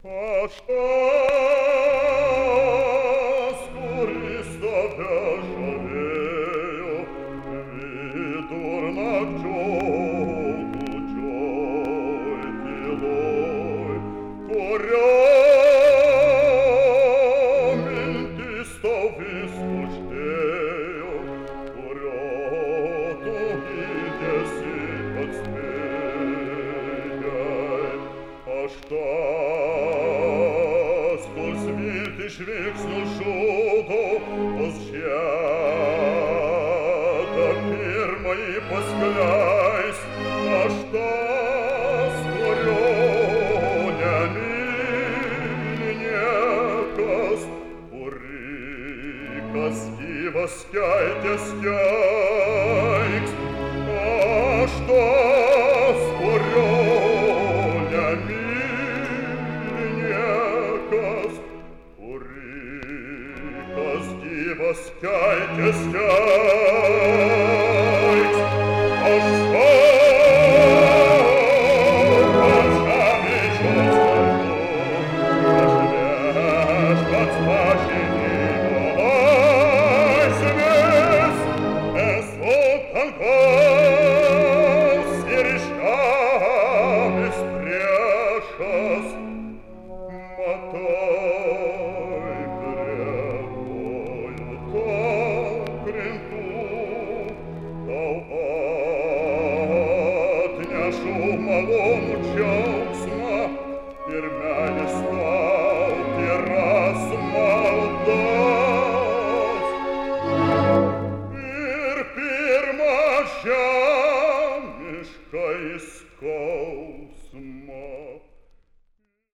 Aš kuris tave žavėjo vidurnakčio gūdžioj tyloj, kurio mintis tau vis kuždėjo, kurio tu ilgesi pats spėjai. Aš žvilgsnių žudo, os žiedą pirmąjį paskleis. Aš tas, kurio nemyli niekas, kurį kas gyvas keitės keiks. Aš tas, kurio nemyli niekas, gyvas keitės keiks. Aš pats amžiaus vardu, aš viešpats pažinimo laisvės, esu talkaus ir iš žemės priešas. Malonų džiaugsmą ir meilės tau tyras maldas. Ir pirmą žemišką skausmą